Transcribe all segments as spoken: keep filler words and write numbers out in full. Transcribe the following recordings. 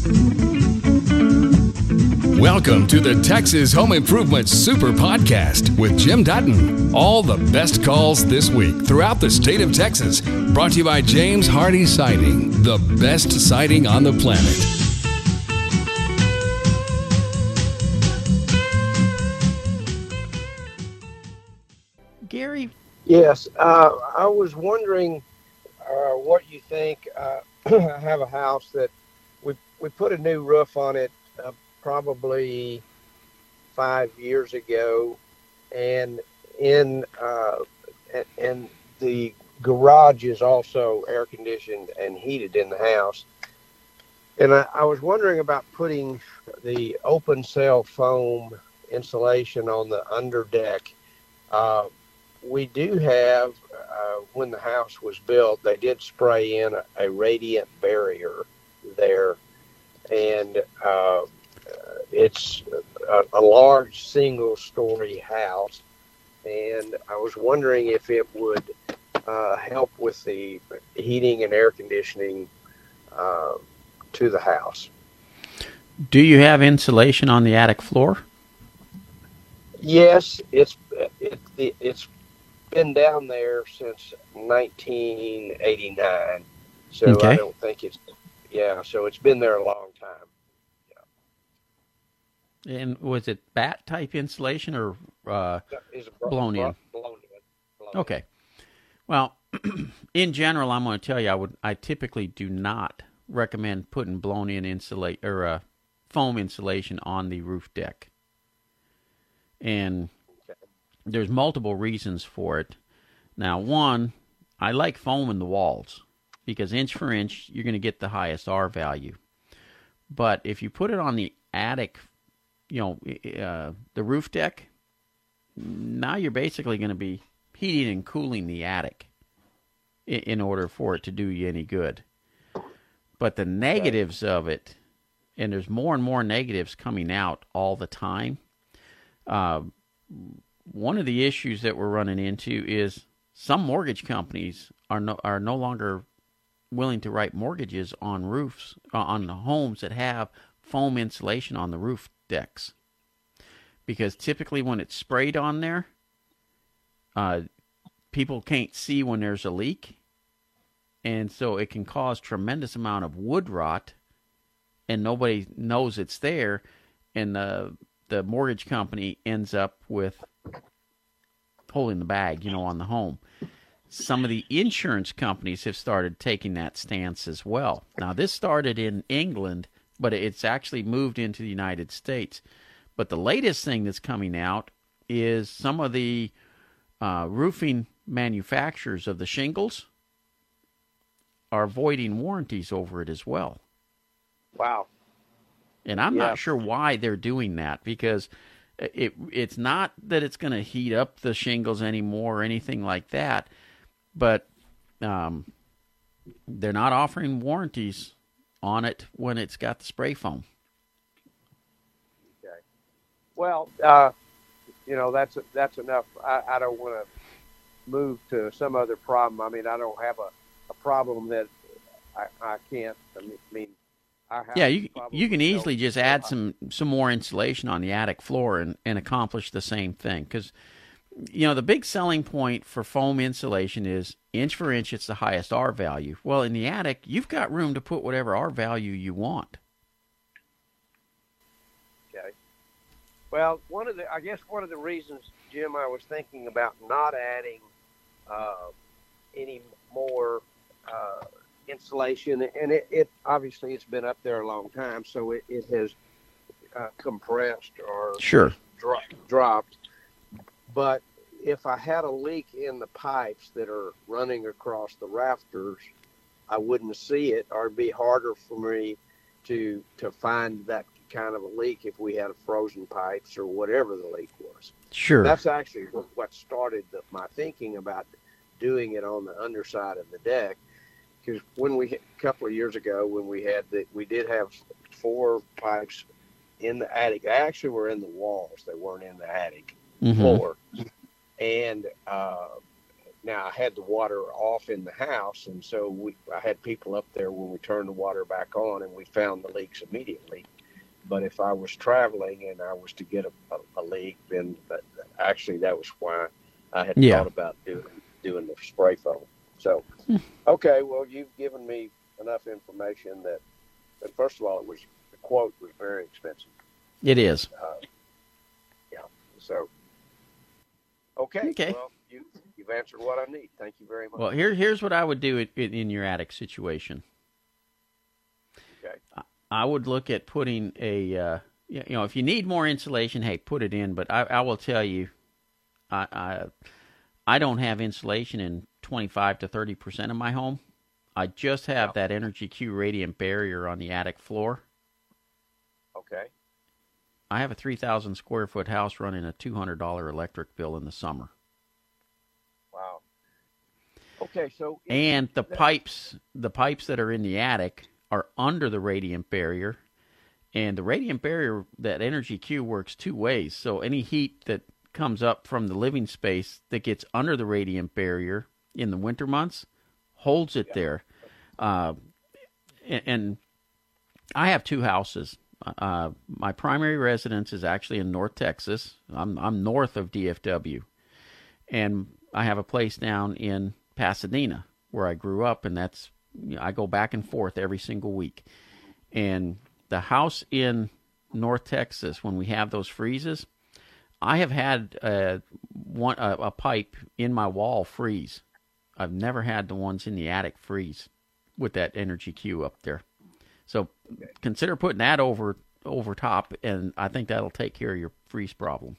Welcome to the Texas Home Improvement Super Podcast with Jim Dutton. All the best calls this week throughout the state of Texas. Brought to you by James Hardy Siding, the best siding on the planet. Gary? Yes, uh, I was wondering uh, what you think. Uh, I have a house that we we put a new roof on it uh, probably five years ago, and in uh, and the garage is also air conditioned and heated in the house. And I, I was wondering about putting the open cell foam insulation on the underdeck. Uh, we do have, uh, when the house was built, they did spray in a, a radiant barrier there, and uh, it's a, a large single-story house, and I was wondering if it would uh, help with the heating and air conditioning uh, to the house. Do you have insulation on the attic floor? Yes, it's it, it, it's been down there since nineteen eighty-nine, so okay. I don't think it's, yeah, so it's been there a long time. Yeah. And was it bat type insulation or uh, bro- blown bro- in? Blown in. Blown okay. Well, in general, I'm going to tell you, I would, I typically do not recommend putting blown in insulate or uh, foam insulation on the roof deck. And there's multiple reasons for it. Now, one, I like foam in the walls because inch for inch, you're going to get the highest R value. But if you put it on the attic, you know, uh, the roof deck, now you're basically going to be heating and cooling the attic in, in order for it to do you any good. But the negatives of it, and there's more and more negatives coming out all the time, uh, one of the issues that we're running into is some mortgage companies are no, are no longer willing to write mortgages on roofs, uh, on the homes that have foam insulation on the roof decks. Because typically when it's sprayed on there, uh, people can't see when there's a leak. And so it can cause tremendous amount of wood rot, and nobody knows it's there, and the the mortgage company ends up with holding the bag, you know, on the home. Some of the insurance companies have started taking that stance as well. Now, this started in England, but it's actually moved into the United States. But the latest thing that's coming out is some of the uh, roofing manufacturers of the shingles are voiding warranties over it as well. Wow. And I'm yeah. not sure why they're doing that, because it it's not that it's going to heat up the shingles anymore or anything like that, but um, they're not offering warranties on it when it's got the spray foam. Okay. Well, uh, you know, that's that's enough. I, I don't want to move to some other problem. I mean, I don't have a, a problem that I, I can't, I mean, Yeah, you you can easily just add some, some more insulation on the attic floor and, and accomplish the same thing. Because, you know, the big selling point for foam insulation is inch for inch, it's the highest R value. Well, in the attic, you've got room to put whatever R value you want. Okay. Well, one of the, I guess one of the reasons, Jim, I was thinking about not adding uh, any more uh insulation, and it, it obviously it's been up there a long time, so it, it has uh, compressed or sure dro- dropped. But if I had a leak in the pipes that are running across the rafters, I wouldn't see it, or it'd be harder for me to to find that kind of a leak if we had a frozen pipes or whatever the leak was. Sure. That's actually what started the, my thinking about doing it on the underside of the deck. Because when we, a couple of years ago, when we had the, we did have four pipes in the attic. They actually were in the walls. They weren't in the attic mm-hmm. floor. And uh, now I had the water off in the house, and so we, I had people up there when we turned the water back on, and we found the leaks immediately. But if I was traveling and I was to get a, a, a leak, then that, actually that was why I had yeah. thought about doing doing the spray foam. So, okay, well, you've given me enough information that, that first of all, it was the quote was very expensive. It is. Uh, yeah. So, okay. Okay. Well, you you've answered what I need. Thank you very much. Well, here here's what I would do in, in your attic situation. Okay. I, I would look at putting a, uh, you know, if you need more insulation, hey, put it in. But I, I will tell you, I, I I don't have insulation in twenty-five to thirty percent of my home. I just have Yeah. that Energy Q radiant barrier on the attic floor. Okay. I have a three thousand square foot house running a two hundred dollars electric bill in the summer. Wow. Okay, so And the that, pipes, the pipes that are in the attic are under the radiant barrier. And the radiant barrier, that Energy Q works two ways. So any heat that comes up from the living space that gets under the radiant barrier in the winter months holds it Yeah. there. Uh, and, and I have two houses. Uh, my primary residence is actually in North Texas. I'm I'm north of D F W, and I have a place down in Pasadena where I grew up, and that's you know, I go back and forth every single week. And the house in North Texas, when we have those freezes, I have had uh, one a, a pipe in my wall freeze. I've never had the ones in the attic freeze with that Energy Q up there. So Okay. consider putting that over over top, and I think that'll take care of your freeze problem.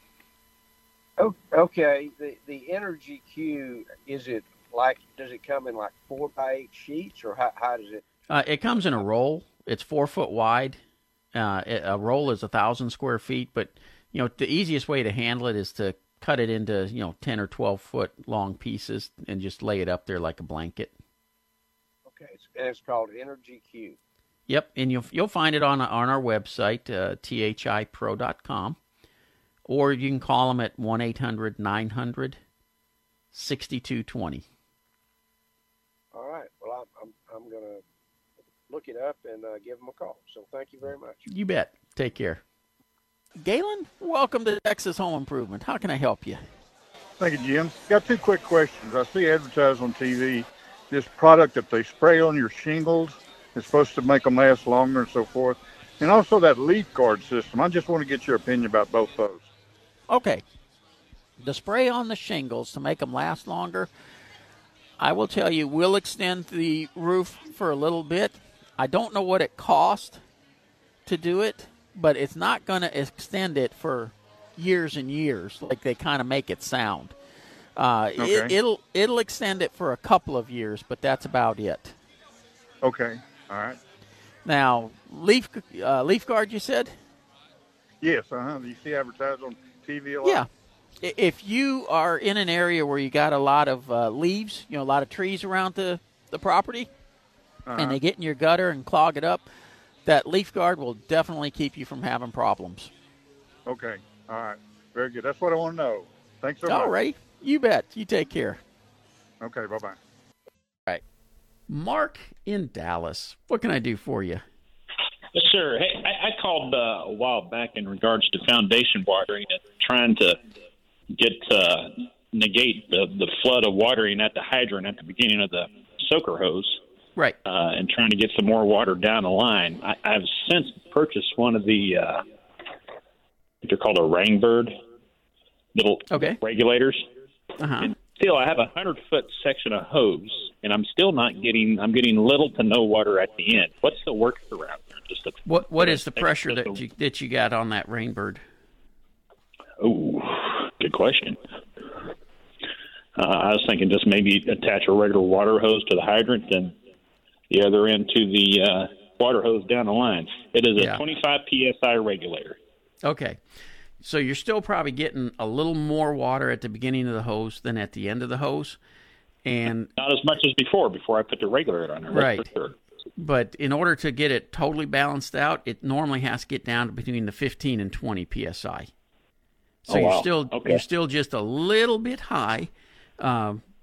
Oh, okay, the the Energy Q, is it like, does it come in like four by eight sheets, or how, how does it? Uh, it comes in a roll. It's four foot wide. Uh, it, a roll is a thousand square feet, but you know the easiest way to handle it is to cut it into you know ten or twelve foot long pieces and just lay it up there like a blanket. Okay, it's, and it's called Energy Q. Yep, and you'll you'll find it on on our website, uh, T H I pro dot com, or you can call them at one eight hundred nine hundred sixty-two twenty. All right, well, I'm I'm, I'm gonna look it up and uh, give them a call. So thank you very much. You bet. Take care. Galen, welcome to Texas Home Improvement. How can I help you? Thank you, Jim. Got two quick questions. I see advertised on T V this product that they spray on your shingles. It's supposed to make them last longer and so forth. And also that leaf guard system. I just want to get your opinion about both those. Okay. The spray on the shingles to make them last longer, I will tell you, will extend the roof for a little bit. I don't know what it cost to do it, but it's not going to extend it for years and years like they kind of make it sound. Uh, Okay. it, it'll it'll extend it for a couple of years, but that's about it. Okay. All right. Now, leaf uh, leaf guard, you said? Yes. Uh-huh. You see advertised on T V a lot? Yeah. I- If you are in an area where you got a lot of uh, leaves, you know, a lot of trees around the, the property, Uh-huh. and they get in your gutter and clog it up, that leaf guard will definitely keep you from having problems. Okay. All right. Very good. That's what I want to know. Thanks so much. All right. You bet. You take care. Okay. Bye-bye. Mark in Dallas. What can I do for you? Yes, sir. Hey, I, I called uh, a while back in regards to foundation watering and trying to get uh, negate the, the flood of watering at the hydrant at the beginning of the soaker hose, Right. uh, and trying to get some more water down the line. I, I've since purchased one of the uh, they're called a Rainbird little Okay. regulators. Uh-huh. And still, I have a hundred foot section of hose, and I'm still not getting. I'm getting little to no water at the end. What's the workaround there? Just a, What What is the pressure just that a- you that you got on that Rainbird? Oh, good question. Uh, I was thinking just maybe attach a regular water hose to the hydrant and the other end to the uh, water hose down the line. It is a Yeah. twenty-five P S I regulator. Okay. So you're still probably getting a little more water at the beginning of the hose than at the end of the hose. And Not as much as before, before I put the regulator on there. that's Right. for sure. but in order to get it totally balanced out, it normally has to get down to between the fifteen and twenty P S I. So Oh, you're wow. still Okay. you're still just a little bit high. Um,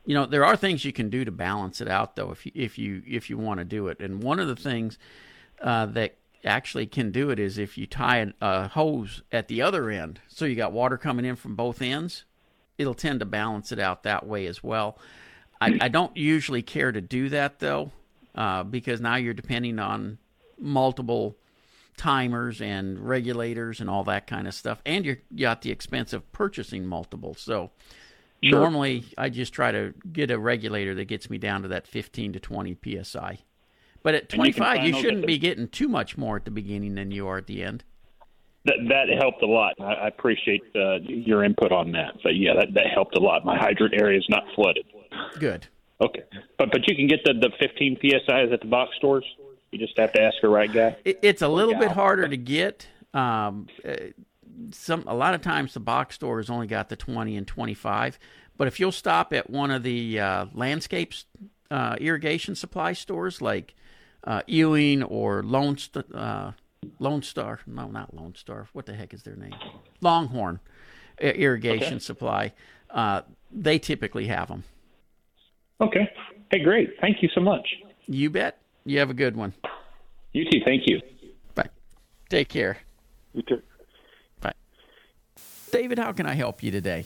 You know, there are things you can do to balance it out, though, if you if you if you want to do it. And one of the things uh, that actually can do it is if you tie a, a hose at the other end, so you got water coming in from both ends, it'll tend to balance it out that way as well. I, I don't usually care to do that, though, uh, because now you're depending on multiple timers and regulators and all that kind of stuff, and you're, you got the expense of purchasing multiple. So sure. Normally I just try to get a regulator that gets me down to that fifteen to twenty P S I. But at twenty-five, you, you shouldn't be getting too much more at the beginning than you are at the end. That that helped a lot. I, I appreciate uh, your input on that. But yeah, that, that helped a lot. My hydrant area is not flooded. Good. Okay, but but you can get the, the fifteen P S Is at the box stores. You just have to ask the right guy. It, it's a little bit harder to get. Um, some a lot of times the box stores only got the twenty and twenty-five. But if you'll stop at one of the uh, landscapes uh, irrigation supply stores like uh, Ewing or Lone St- uh, Lone Star, no, not Lone Star. What the heck is their name? Longhorn Irrigation okay. Supply. Uh, they typically have them. Okay. Hey, great. Thank you so much. You bet. You have a good one. You too. Thank you. Bye. Take care. You too. Bye. David, how can I help you today?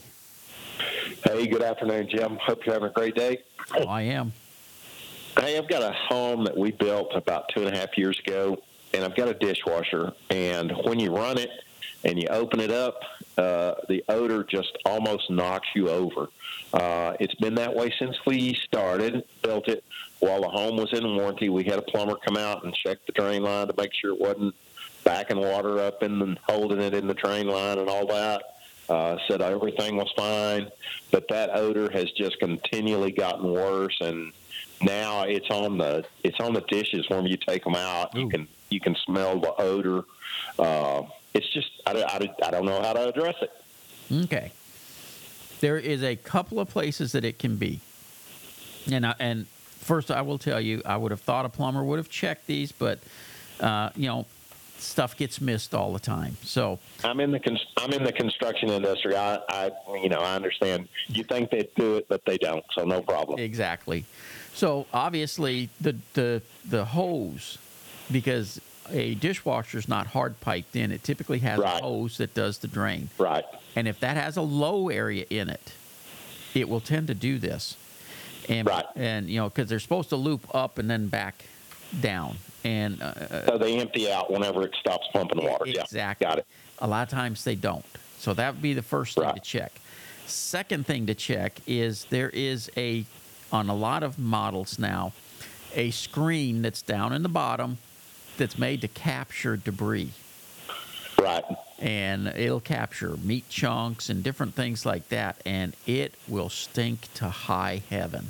Hey, good afternoon, Jim. Hope you're having a great day. Oh, I am. Hey, I've got a home that we built about two and a half years ago, and I've got a dishwasher. And when you run it and you open it up, uh, the odor just almost knocks you over. Uh, it's been that way since we started, built it. While the home was in warranty, we had a plumber come out and check the drain line to make sure it wasn't backing water up and holding it in the drain line and all that. Uh, said everything was fine, but that odor has just continually gotten worse, and now it's on the it's on the dishes when you take them out. Ooh. You can you can smell the odor. Uh, it's just I, I, I don't know how to address it. Okay, there is a couple of places that it can be, and I, and first I will tell you I would have thought a plumber would have checked these, but uh, you know. Stuff gets missed all the time. So I'm in the con- I'm in the construction industry. I, I you know I understand. You think they do it, but they don't. So no problem. Exactly. So obviously the the the hose, because a dishwasher is not hard piped in. It typically has right. a hose that does the drain. Right. And if that has a low area in it, it will tend to do this. And right. and you know because they're supposed to loop up and then back down. And uh, so they empty out whenever it stops pumping water. Exactly. Yeah, got it. A lot of times they don't. So that would be the first thing right. to check. Second thing to check is there is a, on a lot of models now, a screen that's down in the bottom that's made to capture debris. Right. And it'll capture meat chunks and different things like that, and it will stink to high heaven.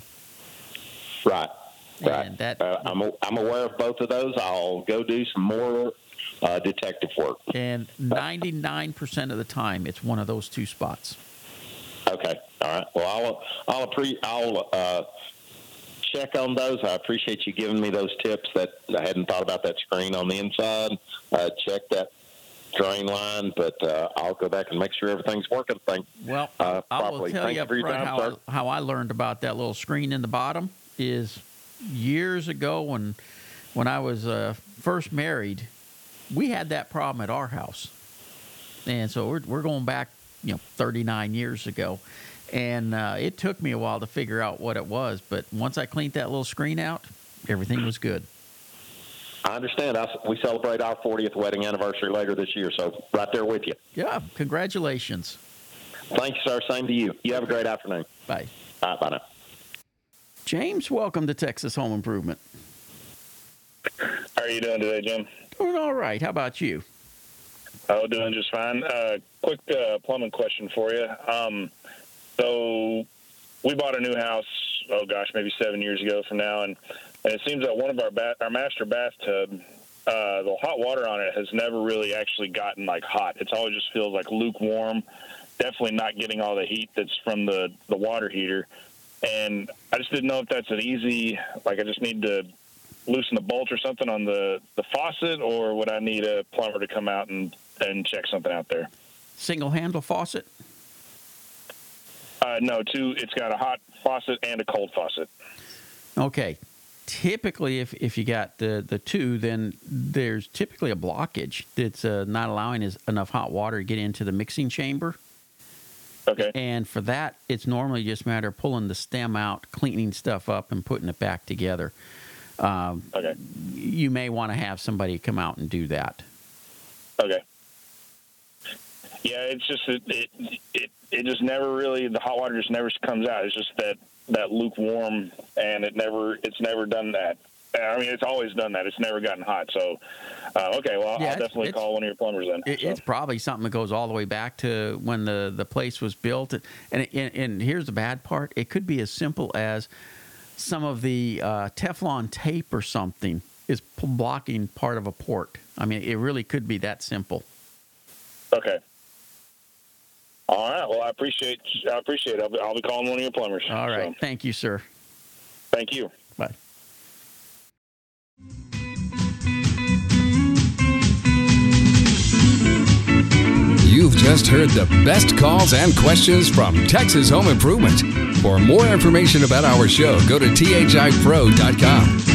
Right. Right. And that, uh, I'm, I'm aware of both of those. I'll go do some more uh, detective work. And ninety-nine percent of the time, it's one of those two spots. Okay. All right. Well, I'll I'll, appre- I'll uh, check on those. I appreciate you giving me those tips. That I hadn't thought about that screen on the inside. Uh, check that drain line, but uh, I'll go back and make sure everything's working. Thank, well, uh, I properly. will tell Thank you up you front time, how, I, how I learned about that little screen in the bottom is years ago when when I was uh, first married, we had that problem at our house. And so we're, we're going back, you know, thirty-nine years ago. And uh, it took me a while to figure out what it was. But once I cleaned that little screen out, everything was good. I understand. I, we celebrate our fortieth wedding anniversary later this year, so right there with you. Yeah, congratulations. Thank you, sir. Same to you. You have a great afternoon. Bye. All right, bye now. James, welcome to Texas Home Improvement. How are you doing today, Jim? Doing all right. How about you? Oh, doing just fine. Uh, quick uh, plumbing question for you. Um, so we bought a new house, oh gosh, maybe seven years ago from now, and, and it seems that one of our ba- our master bathtub, uh, the hot water on it has never really actually gotten like hot. It's always just feels like lukewarm, definitely not getting all the heat that's from the, the water heater. And I just didn't know if that's an easy, like I just need to loosen the bolt or something on the, the faucet, or would I need a plumber to come out and, and check something out there? Single handle faucet? Uh, no, two. It's got a hot faucet and a cold faucet. Okay. Typically, if, if you got the, the two, then there's typically a blockage that's uh, not allowing as, enough hot water to get into the mixing chamber. Okay. And for that, it's normally just a matter of pulling the stem out, cleaning stuff up, and putting it back together. Um, okay. You may want to have somebody come out and do that. Okay. Yeah, it's just it, it it it just never really the hot water just never comes out. It's just that. that lukewarm, and it never it's never done that. I mean, it's always done that. It's never gotten hot. So, uh, okay, well, yeah, I'll definitely call one of your plumbers then. It, so. It's probably something that goes all the way back to when the, the place was built. And, and and here's the bad part. It could be as simple as some of the uh, Teflon tape or something is blocking part of a port. I mean, it really could be that simple. Okay. All right. Well, I appreciate I appreciate it. I'll be, I'll be calling one of your plumbers. All right. So. Thank you, sir. Thank you. Bye. You've just heard the best calls and questions from Texas Home Improvement. For more information about our show, go to T H I pro dot com.